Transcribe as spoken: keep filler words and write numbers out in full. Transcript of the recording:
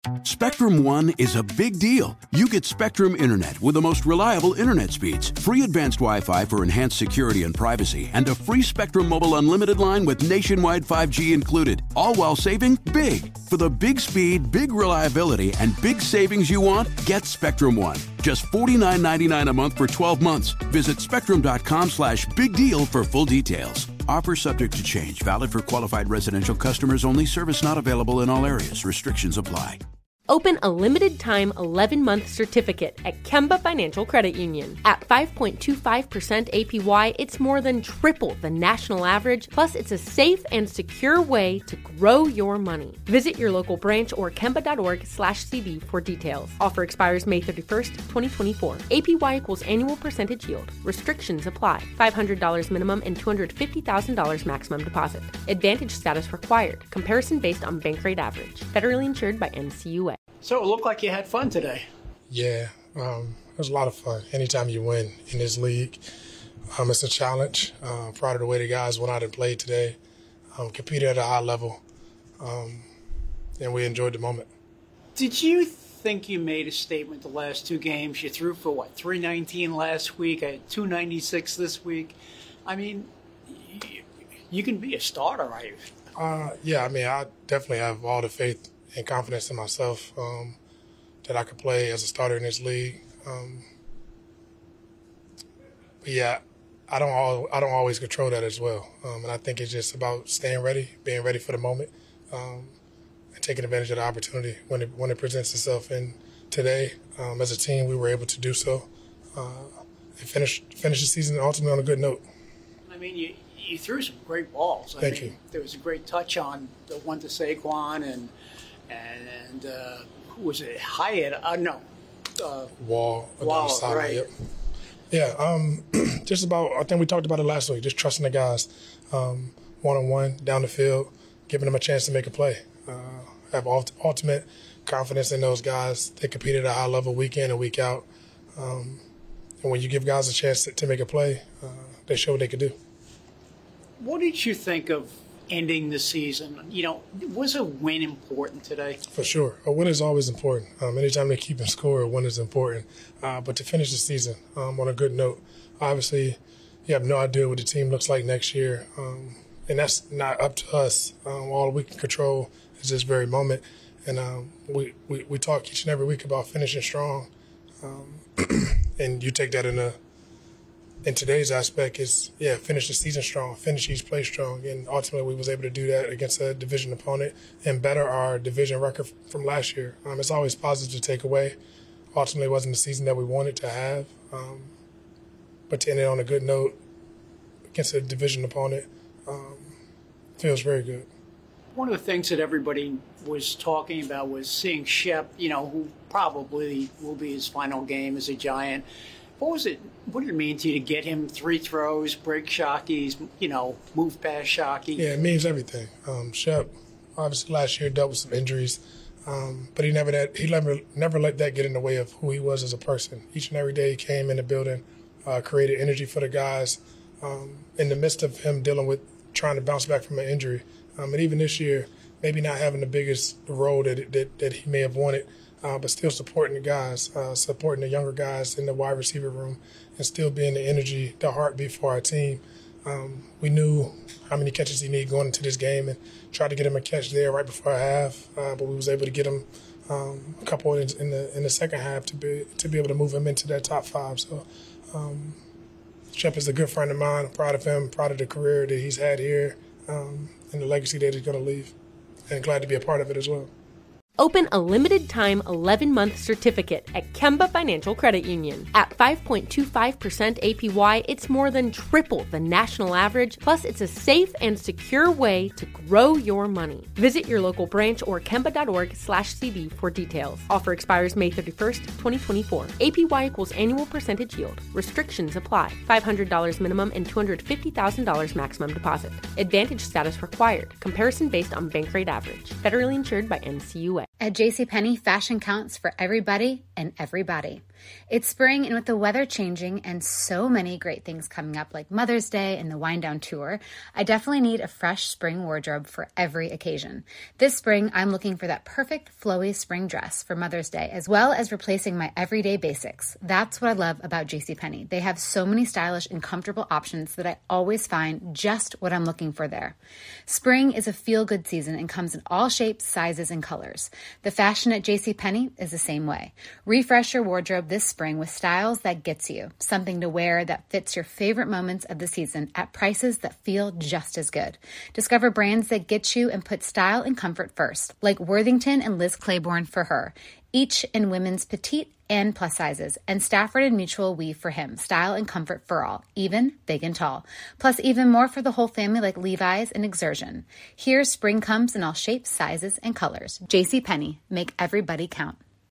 Spectrum One is a big deal. You get Spectrum Internet with the most reliable internet speeds, free advanced Wi-Fi for enhanced security and privacy, and a free Spectrum Mobile Unlimited line with nationwide five G included, all while saving big. For the big speed, big reliability, and big savings you want, get Spectrum One. Just forty-nine ninety-nine a month for twelve months. Visit spectrum.com slash big deal for full details. Offer subject to change. Valid for qualified residential customers only. Service not available in all areas. Restrictions apply. Open a limited-time eleven-month certificate at Kemba Financial Credit Union. At five point two five percent A P Y, it's more than triple the national average, plus it's a safe and secure way to grow your money. Visit your local branch or kemba.org slash CD for details. Offer expires May thirty-first, twenty twenty-four. A P Y equals annual percentage yield. Restrictions apply. five hundred dollars minimum and two hundred fifty thousand dollars maximum deposit. Advantage status required. Comparison based on bank rate average. Federally insured by N C U A. So it looked like you had fun today. Yeah, um, it was a lot of fun. Anytime you win in this league, um, it's a challenge. Uh, proud of the way the guys went out and played today, um, competed at a high level, um, and we enjoyed the moment. Did you think you made a statement the last two games? You threw for, what, three nineteen last week, I had two ninety-six this week. I mean, you, you can be a starter, right? Uh, yeah, I mean, I definitely have all the faith and confidence in myself um, that I could play as a starter in this league. Um, but yeah, I don't all, I don't always control that as well, um, and I think it's just about staying ready, being ready for the moment, um, and taking advantage of the opportunity when it when it presents itself. And today, um, as a team, we were able to do so uh, and finish finish the season ultimately on a good note. I mean, you you threw some great balls. I Thank mean, you. There was a great touch on the one to Saquon and. And uh, who was it? Hyatt? Uh, no. Uh, Wall. Wall, right. Yep. Yeah, um, just about, I think we talked about it last week, just trusting the guys um, one-on-one, down the field, giving them a chance to make a play. Uh, have ultimate confidence in those guys. They competed at a high level week in and week out. Um, and when you give guys a chance to, to make a play, uh, they show what they could do. What did you think of ending the season? You know, was a win important today? For sure. A win is always important. Um, anytime they keep in score, a win is important. Uh, but to finish the season um, on a good note, obviously you have no idea what the team looks like next year. Um, and that's not up to us. Um, all we can control is this very moment. And um, we, we, we talk each and every week about finishing strong. Um, and you take that in a in today's aspect is, yeah, finish the season strong, finish each play strong. And ultimately we was able to do that against a division opponent and better our division record from last year. Um, it's always positive to take away. Ultimately it wasn't the season that we wanted to have. Um, but to end it on a good note against a division opponent um, feels very good. One of the things that everybody was talking about was seeing Shep, you know, who probably will be his final game as a Giant. What was it? What did it mean to you to get him three throws, break Shockey's, you know, move past Shockey? Yeah, it means everything. Um, Shep, obviously last year dealt with some injuries, um, but he never that he never never let that get in the way of who he was as a person. Each and every day he came in the building, uh, created energy for the guys. Um, in the midst of him dealing with trying to bounce back from an injury, um, and even this year, maybe not having the biggest role that that, that he may have wanted. Uh, but still supporting the guys, uh, supporting the younger guys in the wide receiver room, and still being the energy, the heartbeat for our team. Um, we knew how many catches he needed going into this game and tried to get him a catch there right before half, uh, but we was able to get him um, a couple in, in the in the second half to be to be able to move him into that top five. So um, Shep is a good friend of mine. I'm proud of him, proud of the career that he's had here um, and the legacy that he's going to leave, and glad to be a part of it as well. Open a limited-time eleven-month certificate at Kemba Financial Credit Union. At five point two five percent A P Y, it's more than triple the national average, plus it's a safe and secure way to grow your money. Visit your local branch or kemba.org slash CD for details. Offer expires May thirty-first, twenty twenty-four. A P Y equals annual percentage yield. Restrictions apply. five hundred dollars minimum and two hundred fifty thousand dollars maximum deposit. Advantage status required. Comparison based on bank rate average. Federally insured by N C U A. At JCPenney, fashion counts for everybody and everybody. It's spring, and with the weather changing and so many great things coming up like Mother's Day and the Wind Down Tour, I definitely need a fresh spring wardrobe for every occasion. This spring, I'm looking for that perfect flowy spring dress for Mother's Day, as well as replacing my everyday basics. That's what I love about JCPenney. They have so many stylish and comfortable options that I always find just what I'm looking for there. Spring is a feel-good season and comes in all shapes, sizes, and colors. The fashion at JCPenney is the same way. Refresh your wardrobe this spring with styles that gets you, something to wear that fits your favorite moments of the season at prices that feel just as good. Discover brands that get you and put style and comfort first, like Worthington and Liz Claiborne for her, each in women's petite and plus sizes, and Stafford and Mutual weave for him, style and comfort for all, even big and tall. Plus even more for the whole family like Levi's and Exertion. Here, spring comes in all shapes, sizes, and colors. JCPenney, make everybody count.